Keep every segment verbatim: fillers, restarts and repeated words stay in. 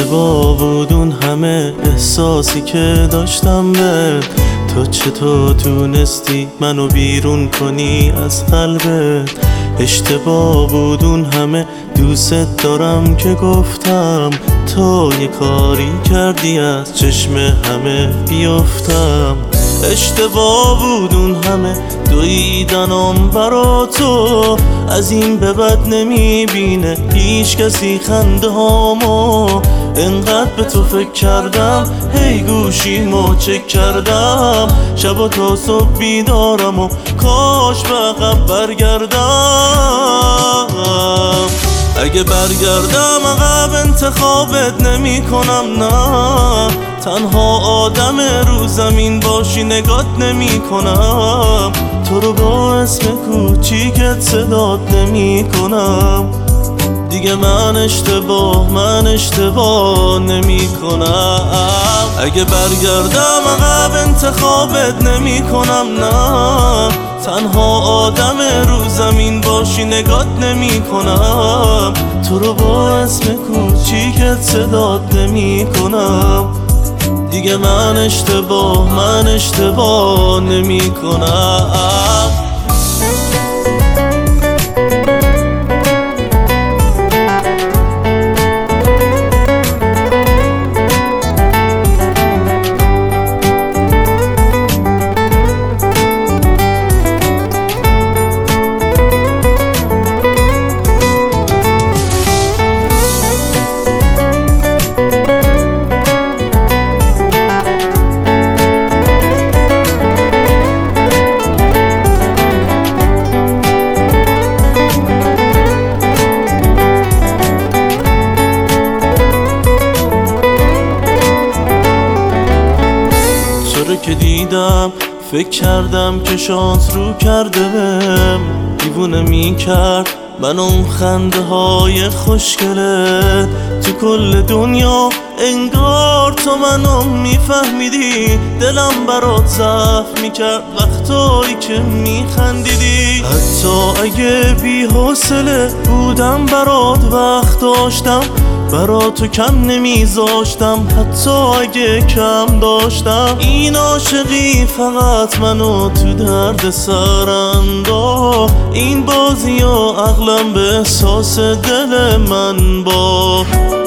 اشتباه بود اون همه احساسی که داشتم بهت. تو چطور تونستی منو بیرون کنی از قلبت؟ اشتباه بود اون همه دوست دارم که گفتم. تو یه کاری کردی از چشم همه بیفتم. اشتباه بود اون همه دویدنم برا تو. از این به بعد نمیبینه هیچ کسی خنده هامو. انقدر به تو فکر کردم هی گوشیمو چک کردم. شب و تا صبح بیدارم و کاش به عقب برگردم. اگه برگردم عقب انتخابت نمی کنم، نه. تنها آدم رو زمین باشی نگات نمی کنم. تو رو با اسم کوچیکت صدات نمی کنم. دیگه من اشتباه من اشتباه نمی کنم. اگه برگردم عقب انتخابت نمی کنم، نه. تنها آدم رو زمین باشی نگات نمی کنم. تو رو با اسم کوچیکت صدات نمی کنم. دیگه من اشتباه من اشتباه نمی کنم. که دیدم فکر کردم که شانس رو کرده بهم. دیوونه می کرد من اون خنده های خوشگله. تو کل دنیا انگار تو منو میفهمیدی. دلم برات ضعف میکرد وقتایی که میخندیدی. حتی اگه بی حوصله بودم برات وقت داشتم، برا تو کم نمیذاشتم. حتی اگه کم داشتم. این عاشقی فقط منو تو درد سر انداخت. این بازی و عقلم به احساس دل من با.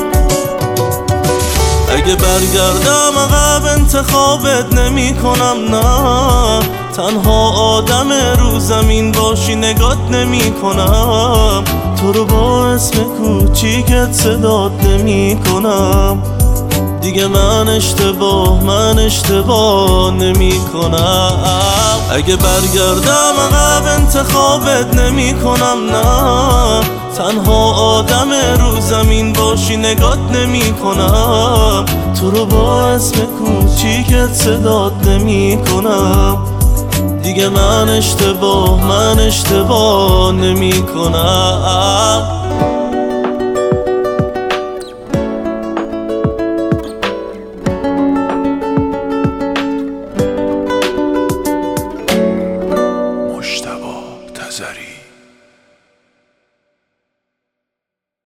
اگه برگردم عقب انتخابت نمی کنم، نه. تنها آدم رو زمین باشی نگات نمی کنم. تو رو با اسم کوچیکت صدات نمی کنم. دیگه من اشتباه من اشتباه نمی کنم. اگه برگردم عقب انتخابت نمی کنم، نه. تنها آدم رو زمین باشی نگات نمی کنم. تو رو با اسم کوچیکت صدات نمی کنم. دیگه من اشتباه من اشتباه نمی کنم.